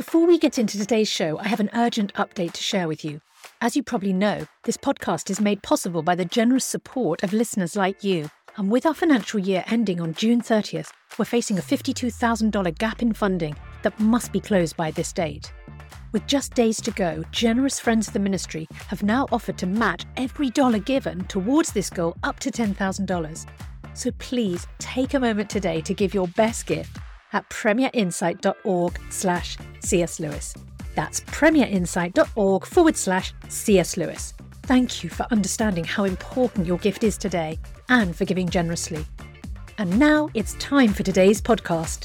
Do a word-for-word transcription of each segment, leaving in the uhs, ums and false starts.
Before we get into today's show, I have an urgent update to share with you. As you probably know, this podcast is made possible by the generous support of listeners like you. And with our financial year ending on June thirtieth, we're facing a fifty-two thousand dollars gap in funding that must be closed by this date. With just days to go, generous friends of the ministry have now offered to match every dollar given towards this goal up to ten thousand dollars. So please take a moment today to give your best gift at premierinsight.org slash C.S. Lewis. That's premierinsight.org forward slash C.S. Lewis. Thank you for understanding how important your gift is today and for giving generously. And now it's time for today's podcast.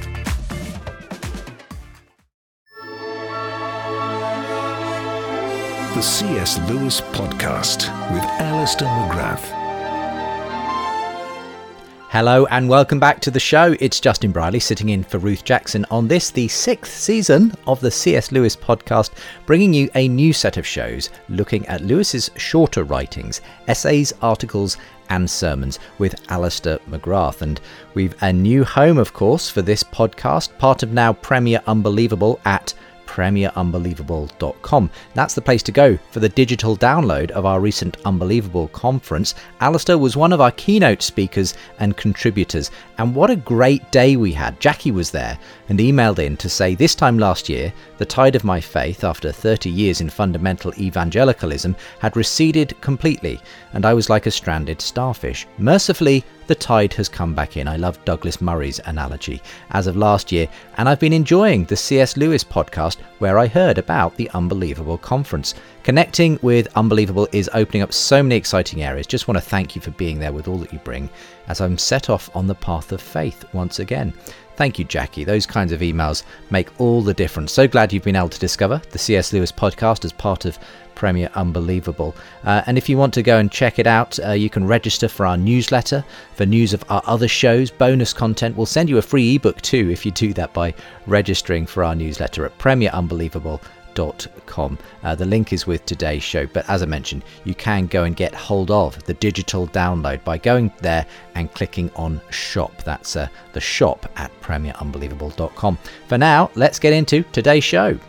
The C S. Lewis Podcast with Alistair McGrath. Hello and welcome back to the show. It's Justin Briley sitting in for Ruth Jackson on this, the sixth season of the C S. Lewis Podcast, bringing you a new set of shows looking at Lewis's shorter writings, essays, articles and sermons with Alistair McGrath. And we've a new home, of course, for this podcast, part of now Premier Unbelievable at premier unbelievable dot com. That's the place to go for the digital download of our recent Unbelievable conference. Alistair was one of our keynote speakers and contributors, and what a great day we had. Jackie was there and emailed in to say this time last year, the tide of my faith after thirty years in fundamental evangelicalism had receded completely, and I was like a stranded starfish. Mercifully, the tide has come back in. I love Douglas Murray's analogy as of last year, and I've been enjoying the C S. Lewis podcast where I heard about the Unbelievable conference. Connecting with Unbelievable is opening up so many exciting areas. Just want to thank you for being there with all that you bring as I'm set off on the path of faith once again. Thank you, Jackie. Those kinds of emails make all the difference. So glad you've been able to discover the C S. Lewis podcast as part of Premier Unbelievable. Uh, and if you want to go and check it out, uh, you can register for our newsletter for news of our other shows, bonus content. We'll send you a free ebook too if you do that by registering for our newsletter at premier unbelievable dot com. Uh, the link is with today's show, but as I mentioned, you can go and get hold of the digital download by going there and clicking on shop. That's uh, the shop at premier unbelievable dot com. For now, let's get into today's show.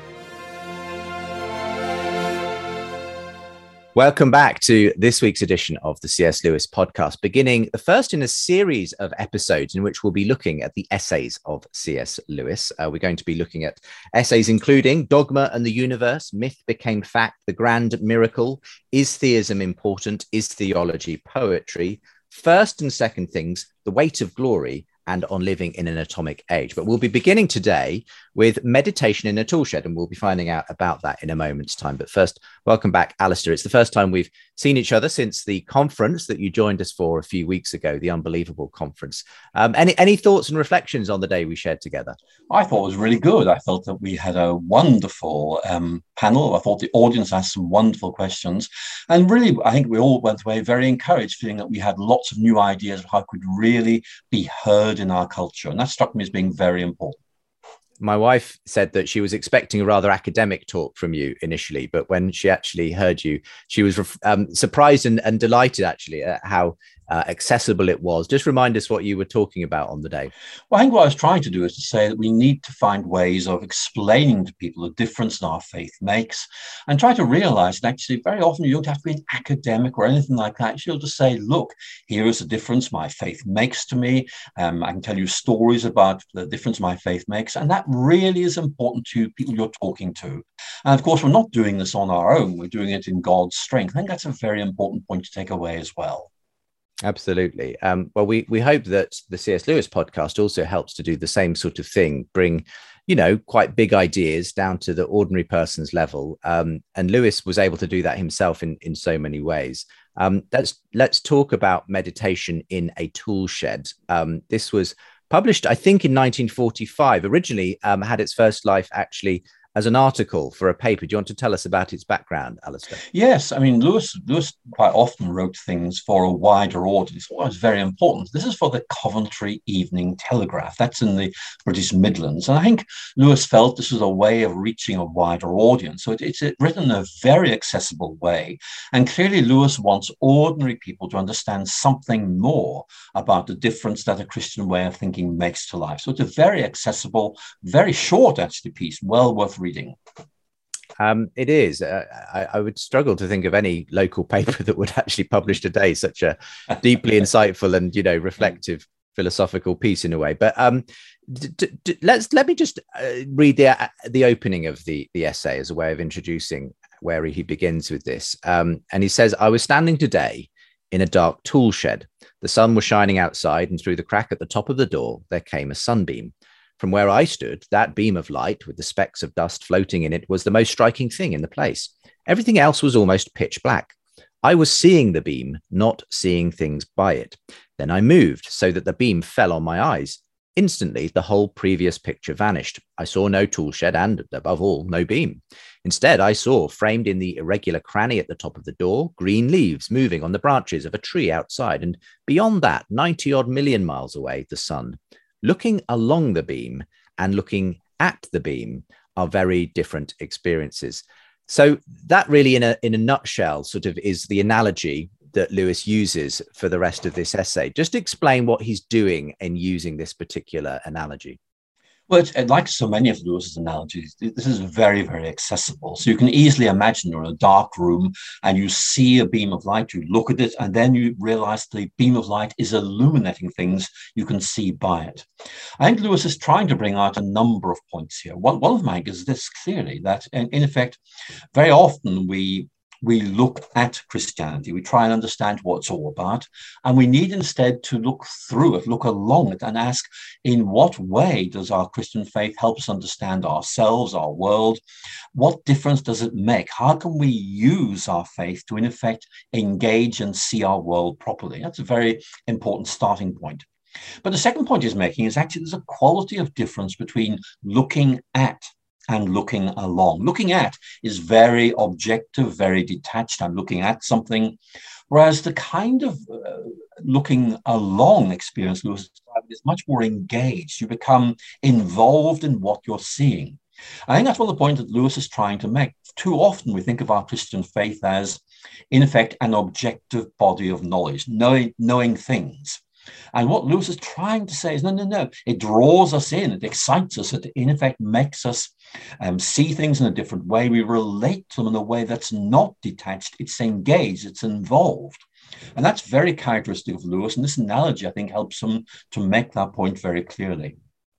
Welcome back to this week's edition of the C S. Lewis podcast, beginning the first in a series of episodes in which we'll be looking at the essays of C S. Lewis. Uh, we're going to be looking at essays including Dogma and the Universe, Myth Became Fact, The Grand Miracle, Is Theism Important, Is Theology Poetry, First and Second Things, The Weight of Glory, and On Living in an Atomic Age. But we'll be beginning today with Meditation in a Toolshed, and we'll be finding out about that in a moment's time. But first, welcome back, Alistair. It's the first time we've seen each other since the conference that you joined us for a few weeks ago, the Unbelievable conference. Um, any, any thoughts and reflections on the day we shared together? I thought it was really good. I felt that we had a wonderful um, panel. I thought the audience asked some wonderful questions. And really, I think we all went away very encouraged, feeling that we had lots of new ideas of how it could really be heard in our culture. And that struck me as being very important. My wife said that she was expecting a rather academic talk from you initially, but when she actually heard you, she was um, surprised and, and delighted actually at how uh, accessible it was. Just remind us what you were talking about on the day. Well, I think what I was trying to do is to say that we need to find ways of explaining to people the difference in our faith makes, and try to realize that actually very often you don't have to be an academic or anything like that. You'll just say, look, here is the difference my faith makes to me. Um, I can tell you stories about the difference my faith makes, and that really is important to people you're talking to. And of course, we're not doing this on our own. We're doing it in God's strength. I think that's a very important point to take away as well. Absolutely. Um, well, we we hope that the C S. Lewis podcast also helps to do the same sort of thing, bring, you know, quite big ideas down to the ordinary person's level. Um, and Lewis was able to do that himself in, in so many ways. Um, let's, let's talk about Meditation in a Toolshed. Um, this was published, I think, in nineteen forty-five, originally um, had its first life actually as an article for a paper. Do you want to tell us about its background, Alistair? Yes, I mean, Lewis, Lewis quite often wrote things for a wider audience. Well, it's very important. This is for the Coventry Evening Telegraph. That's in the British Midlands. And I think Lewis felt this was a way of reaching a wider audience. So it, it's written in a very accessible way. And clearly Lewis wants ordinary people to understand something more about the difference that a Christian way of thinking makes to life. So it's a very accessible, very short, actually, piece, well worth reading. Um, it is. Uh, I, I would struggle to think of any local paper that would actually publish today such a deeply insightful and, you know, reflective philosophical piece in a way. But um, d- d- d- let's let me just uh, read the uh, the opening of the the essay as a way of introducing where he begins with this. Um, and he says, "I was standing today in a dark tool shed. The sun was shining outside, and through the crack at the top of the door there came a sunbeam. From where I stood, that beam of light with the specks of dust floating in it was the most striking thing in the place. Everything else was almost pitch black. I was seeing the beam, not seeing things by it. Then I moved so that the beam fell on my eyes. Instantly, the whole previous picture vanished. I saw no tool shed and, above all, no beam. Instead, I saw, framed in the irregular cranny at the top of the door, green leaves moving on the branches of a tree outside, and beyond that, ninety-odd million miles away, the sun. Looking along the beam and looking at the beam are very different experiences." So that really, in a in a nutshell, sort of is the analogy that Lewis uses for the rest of this essay. Just explain what he's doing in using this particular analogy. Well, it's, like so many of Lewis's analogies, this is very, very accessible. So you can easily imagine you're in a dark room and you see a beam of light, you look at it, and then you realize the beam of light is illuminating things you can see by it. I think Lewis is trying to bring out a number of points here. One, one of them, I think, is this clearly, that in, in effect, very often we We look at Christianity, we try and understand what it's all about, and we need instead to look through it, look along it, and ask, in what way does our Christian faith help us understand ourselves, our world? What difference does it make? How can we use our faith to, in effect, engage and see our world properly? That's a very important starting point. But the second point he's making is actually there's a quality of difference between looking at and looking along. Looking at is very objective, very detached. I'm looking at something. Whereas the kind of uh, looking along experience Lewis described is much more engaged. You become involved in what you're seeing. I think that's one of the points that Lewis is trying to make. Too often we think of our Christian faith as, in effect, an objective body of knowledge, knowing, knowing things. And what Lewis is trying to say is, no, no, no, it draws us in, it excites us, it in effect makes us um, see things in a different way. We relate to them in a way that's not detached, it's engaged, it's involved. And that's very characteristic of Lewis. And this analogy, I think, helps him to make that point very clearly.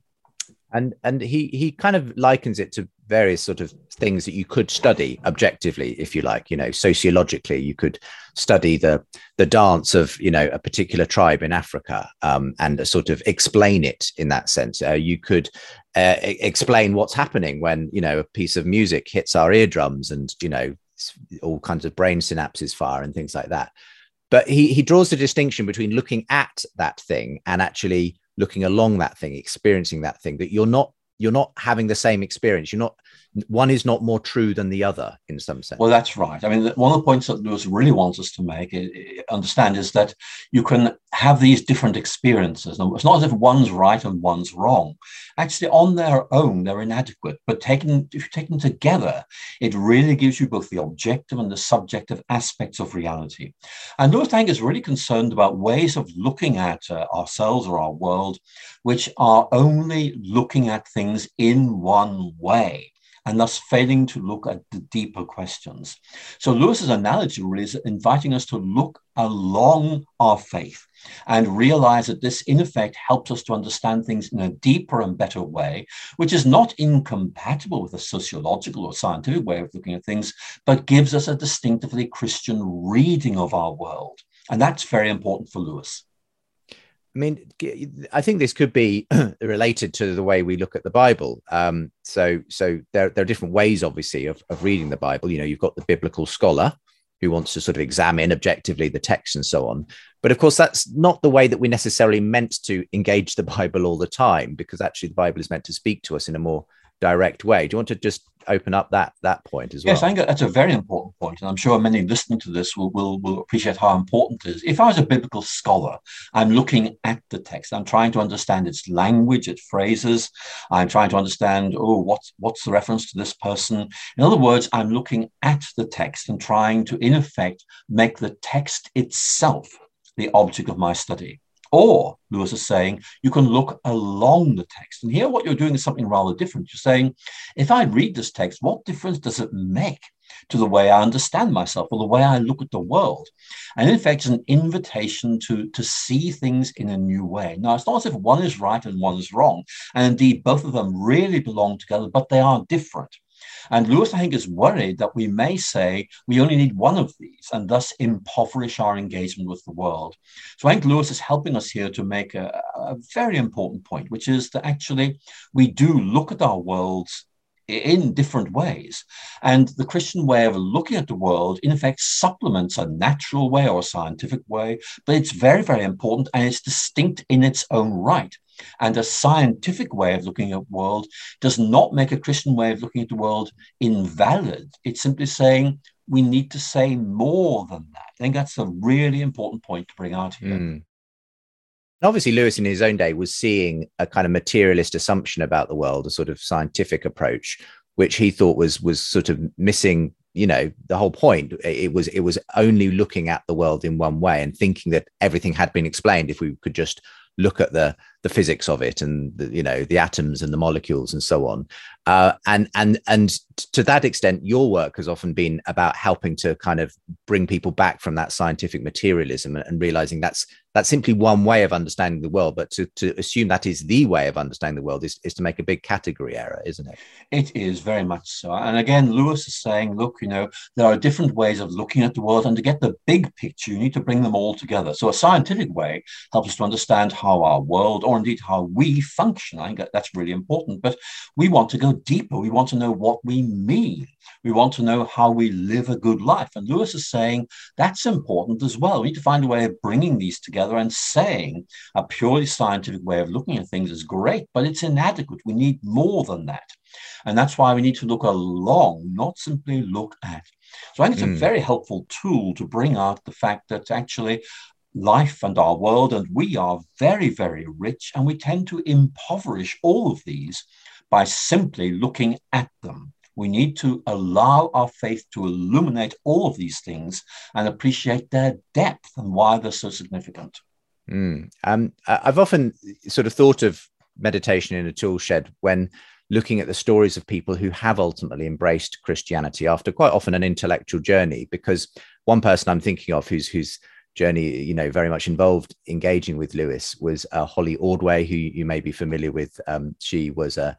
And and he he kind of likens it to various sort of things that you could study objectively, if you like. You know, sociologically, you could study the the dance of, you know, a particular tribe in Africa, um, and sort of explain it in that sense. Uh, you could uh, explain what's happening when, you know, a piece of music hits our eardrums, and, you know, all kinds of brain synapses fire and things like that. But he he draws the distinction between looking at that thing and actually looking along that thing, experiencing that thing, that you're not you're not having the same experience. You're not, one is not more true than the other in some sense. Well, that's right. I mean, one of the points that Lewis really wants us to make, understand, is that you can have these different experiences. Now, it's not as if one's right and one's wrong. Actually, on their own, they're inadequate. But taken, if you take them together, it really gives you both the objective and the subjective aspects of reality. And Lewis, I think, is really concerned about ways of looking at uh, ourselves or our world, which are only looking at things in one way, and thus failing to look at the deeper questions. So Lewis's analogy really is inviting us to look along our faith and realize that this, in effect, helps us to understand things in a deeper and better way, which is not incompatible with a sociological or scientific way of looking at things, but gives us a distinctively Christian reading of our world. And that's very important for Lewis. I mean, I think this could be related to the way we look at the Bible. Um, so so there, there are different ways, obviously, of, of reading the Bible. You know, you've got the biblical scholar who wants to sort of examine objectively the text and so on. But of course, that's not the way that we necessarily meant to engage the Bible all the time, because actually the Bible is meant to speak to us in a more direct way. Do you want to just open up that that point as well? Yes, I think that's a very important point, and I'm sure many listening to this will, will, will appreciate how important it is. If I was a biblical scholar, I'm looking at the text. I'm trying to understand its language, its phrases. I'm trying to understand, oh, what's, what's the reference to this person? In other words, I'm looking at the text and trying to, in effect, make the text itself the object of my study. Or, Lewis is saying, you can look along the text. And here what you're doing is something rather different. You're saying, if I read this text, what difference does it make to the way I understand myself or the way I look at the world? And in fact, it's an invitation to, to see things in a new way. Now, it's not as if one is right and one is wrong. And indeed, both of them really belong together, but they are different. And Lewis, I think, is worried that we may say we only need one of these and thus impoverish our engagement with the world. So I think Lewis is helping us here to make a, a very important point, which is that actually we do look at our worlds in different ways. And the Christian way of looking at the world, in effect, supplements a natural way or a scientific way, but it's very, very important and it's distinct in its own right. And a scientific way of looking at the world does not make a Christian way of looking at the world invalid. It's simply saying we need to say more than that. I think that's a really important point to bring out here. Mm. Obviously, Lewis in his own day was seeing a kind of materialist assumption about the world, a sort of scientific approach, which he thought was was sort of missing, you know, the whole point. It was it was only looking at the world in one way and thinking that everything had been explained if we could just look at the the physics of it and the, you know, the atoms and the molecules and so on. Uh, and and and to that extent, your work has often been about helping to kind of bring people back from that scientific materialism and, and realizing that's that's simply one way of understanding the world. But to, to assume that is the way of understanding the world is, is to make a big category error, isn't it? It is very much so. And again, Lewis is saying, look, you know, there are different ways of looking at the world, and to get the big picture, you need to bring them all together. So a scientific way helps us to understand how our world, or indeed how we function. I think that that's really important. But we want to go deeper. We want to know what we mean. We want to know how we live a good life. And Lewis is saying that's important as well. We need to find a way of bringing these together and saying a purely scientific way of looking at things is great, but it's inadequate. We need more than that. And that's why we need to look along, not simply look at. So I think it's mm. a very helpful tool to bring out the fact that actually life and our world and we are very, very rich, and we tend to impoverish all of these by simply looking at them. We need to allow our faith to illuminate all of these things and appreciate their depth and why they're so significant. Mm. Um, I've often sort of thought of meditation in a tool shed when looking at the stories of people who have ultimately embraced Christianity after quite often an intellectual journey, because one person I'm thinking of who's whose journey, you know, very much involved engaging with Lewis was uh, Holly Ordway, who you may be familiar with. Um, she was a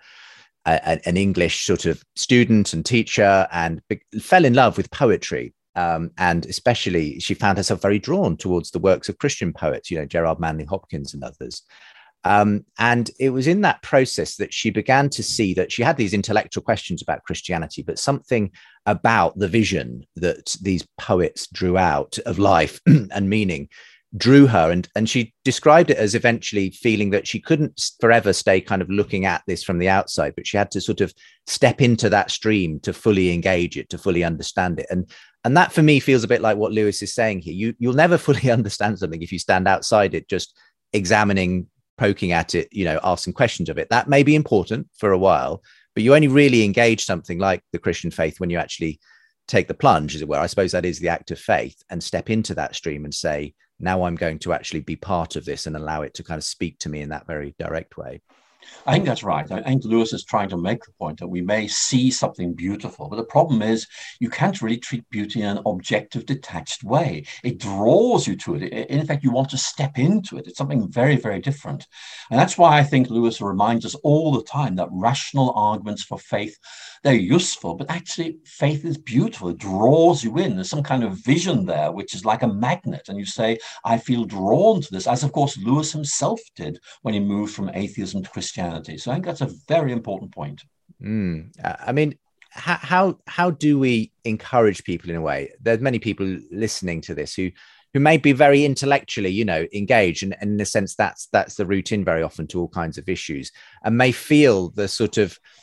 A, an English sort of student and teacher, and be- fell in love with poetry. Um, and especially she found herself very drawn towards the works of Christian poets, you know, Gerard Manley Hopkins and others. Um, and it was in that process that she began to see that she had these intellectual questions about Christianity, but something about the vision that these poets drew out of life and meaning drew her, and and she described it as eventually feeling that she couldn't forever stay kind of looking at this from the outside, but she had to sort of step into that stream to fully engage it, to fully understand it. And and that for me feels a bit like what Lewis is saying here. You you'll never fully understand something if you stand outside it, just examining, poking at it, you know, asking questions of it. That may be important for a while, but you only really engage something like the Christian faith when you actually take the plunge, as it were. I suppose that is the act of faith, and step into that stream and say, now I'm going to actually be part of this and allow it to kind of speak to me in that very direct way. I think that's right. I think Lewis is trying to make the point that we may see something beautiful, but the problem is you can't really treat beauty in an objective, detached way. It draws you to it. In fact, you want to step into it. It's something very, very different. And that's why I think Lewis reminds us all the time that rational arguments for faith, they're useful, but actually faith is beautiful. It draws you in. There's some kind of vision there, which is like a magnet. And you say, I feel drawn to this, as of course Lewis himself did when he moved from atheism to Christianity. So I think that's a very important point. Mm. I mean, how, how how do we encourage people in a way? There's many people listening to this who who may be very intellectually, you know, engaged, and, and in a sense that's that's the route in very often to all kinds of issues, and may feel the sort of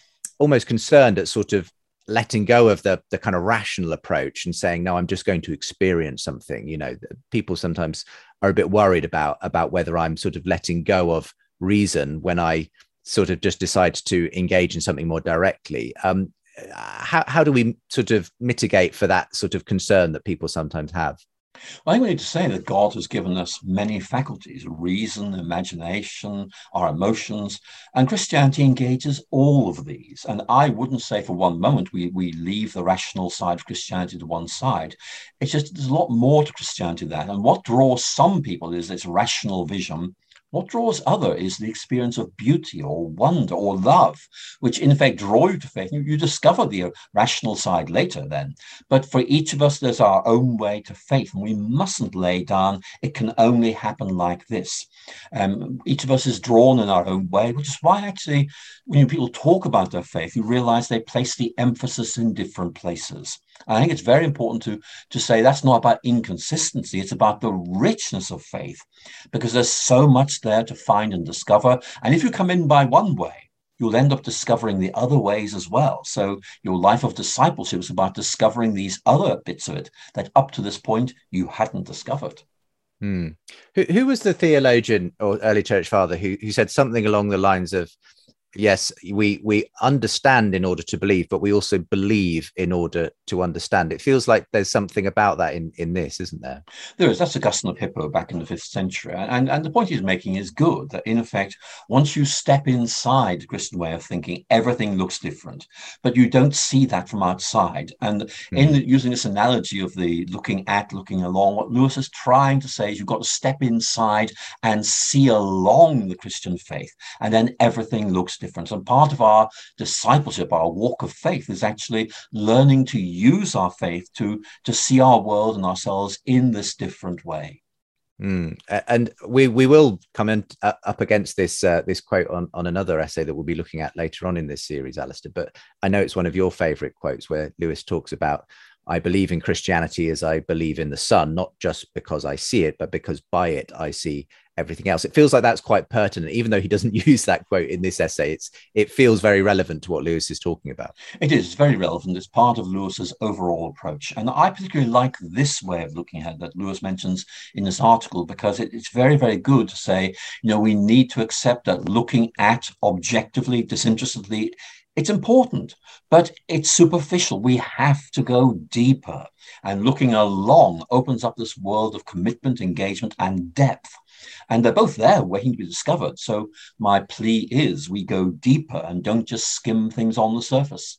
almost concerned at sort of letting go of the the kind of rational approach and saying, no, I'm just going to experience something. You know, people sometimes are a bit worried about about whether I'm sort of letting go of reason when I sort of just decide to engage in something more directly. Um, how how do we sort of mitigate for that sort of concern that people sometimes have? Well, I think we need to say that God has given us many faculties: reason, imagination, our emotions, and Christianity engages all of these. And I wouldn't say for one moment we, we leave the rational side of Christianity to one side. It's just there's a lot more to Christianity than that. And what draws some people is this rational vision. What draws other is the experience of beauty or wonder or love, which in effect draw you to faith. You, you discover the rational side later then. But for each of us, there's our own way to faith, and we mustn't lay down, it can only happen like this. Um, each of us is drawn in our own way, which is why actually when people talk about their faith, you realize they place the emphasis in different places. I think it's very important to, to say that's not about inconsistency. It's about the richness of faith, because there's so much there to find and discover. And if you come in by one way, you'll end up discovering the other ways as well. So your life of discipleship is about discovering these other bits of it that up to this point you hadn't discovered. Hmm. Who, who was the theologian or early church father who, who said something along the lines of, yes, we we understand in order to believe, but we also believe in order to understand? It feels like there's something about that in, in this, isn't there? There is. That's Augustine of Hippo back in the fifth century. And, and the point he's making is good, that in effect, once you step inside the Christian way of thinking, everything looks different, but you don't see that from outside. And mm-hmm. in the, using this analogy of the looking at, looking along, what Lewis is trying to say is you've got to step inside and see along the Christian faith, and then everything looks different. And part of our discipleship, our walk of faith, is actually learning to use our faith to, to see our world and ourselves in this different way. Mm. And we we will come in, uh, up against this uh, this quote on, on another essay that we'll be looking at later on in this series, Alistair. But I know it's one of your favourite quotes where Lewis talks about, I believe in Christianity as I believe in the sun, not just because I see it, but because by it I see everything else. It feels like that's quite pertinent, even though he doesn't use that quote in this essay. It's it feels very relevant to what Lewis is talking about. It is very relevant. It's part of Lewis's overall approach. And I particularly like this way of looking at it that Lewis mentions in this article, because it, it's very, very good to say, you know, we need to accept that looking at objectively, disinterestedly, it's important, but it's superficial. We have to go deeper. And looking along opens up this world of commitment, engagement, and depth. And they're both there waiting to be discovered. So my plea is we go deeper and don't just skim things on the surface.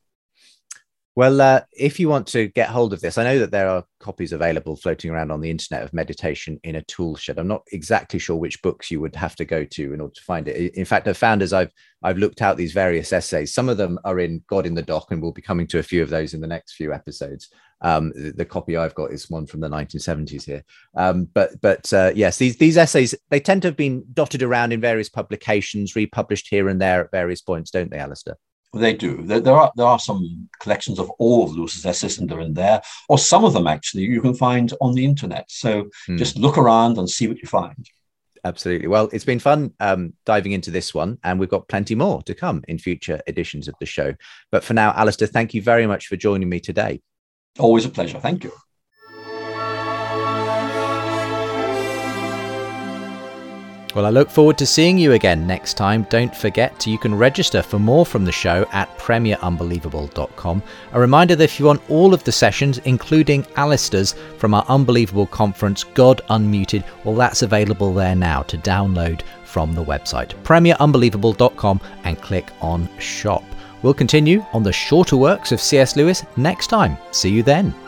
Well, uh, if you want to get hold of this, I know that there are copies available floating around on the internet of Meditation in a Tool Shed. I'm not exactly sure which books you would have to go to in order to find it. In fact, I've found as I've I've looked out these various essays, some of them are in God in the Dock, and we'll be coming to a few of those in the next few episodes. Um, the, the copy I've got is one from the nineteen seventies here. Um, but but uh, yes, these these essays, they tend to have been dotted around in various publications, republished here and there at various points, don't they, Alistair? They do. There, there are there are some collections of all of Lewis's essays, and they're in there, or some of them actually you can find on the internet. So mm. just look around and see what you find. Absolutely. Well, it's been fun um, diving into this one, and we've got plenty more to come in future editions of the show. But for now, Alistair, thank you very much for joining me today. Always a pleasure. Thank you. Well, I look forward to seeing you again next time. Don't forget, you can register for more from the show at premier unbelievable dot com. A reminder that if you want all of the sessions, including Alistair's from our Unbelievable conference, God Unmuted, well, that's available there now to download from the website, premier unbelievable dot com, and click on Shop. We'll continue on the shorter works of C S Lewis next time. See you then.